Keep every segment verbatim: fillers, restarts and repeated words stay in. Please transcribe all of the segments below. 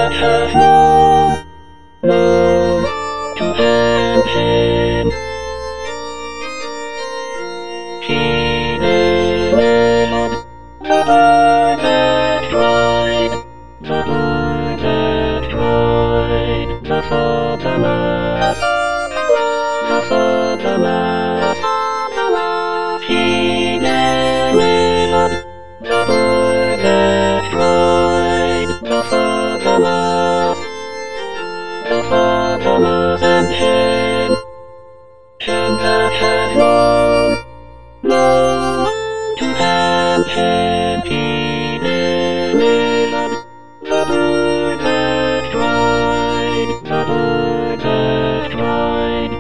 that has known, known to hand him. He delivered the bird that cried, the bird that cried, the fatherless, the fatherless. He delivered the bird that cried, the fatherless, the fatherless, and him, him that had known, known to hand him. He delivered the bird that cried, the bird that cried.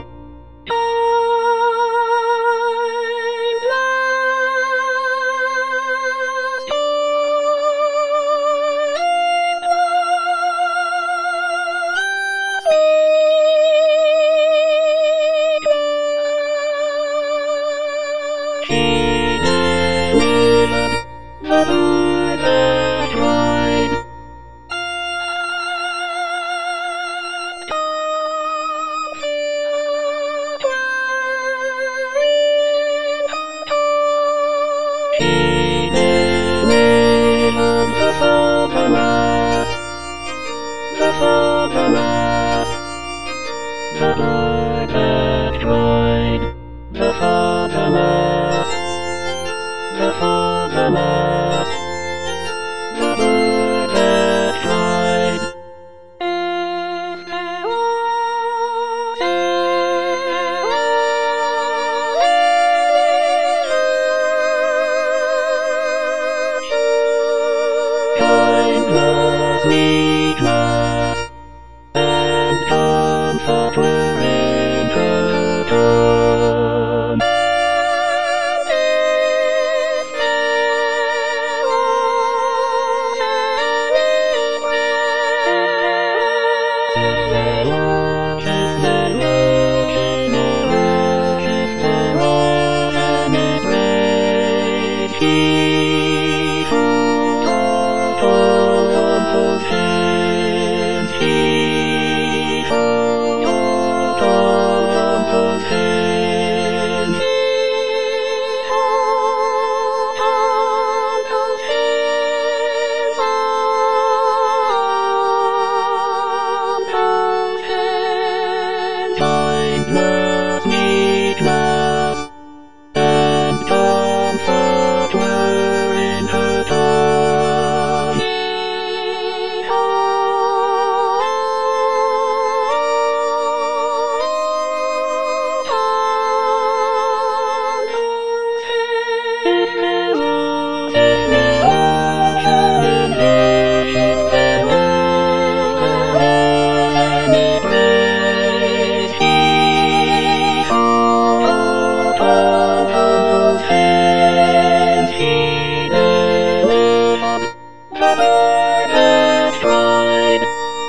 He delivered the bird that cried. He delivered the fatherless, the fatherless, the bird that cried, the fatherless, the fatherless, the bird that cried. If there was, if there was kindness, meekness, and comfort were in her tone. If there was, if there was, if there was, if there was any grace, he taught all those things. He taught all those things. He taught all those things. All those things. Kindness, meekness, and comfort were in her tone. He taught all those things. If there was, if there was any day, if there was, there was any grace, he taught all those things. He delivered the bird that cried.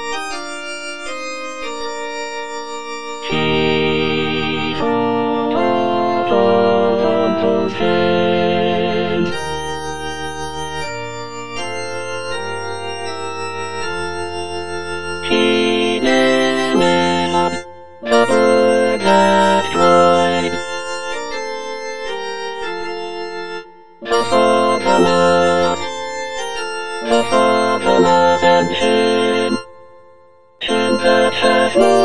He taught all those things. He delivered the bird that cried, the fatherless, the fatherless, and him, him that has known.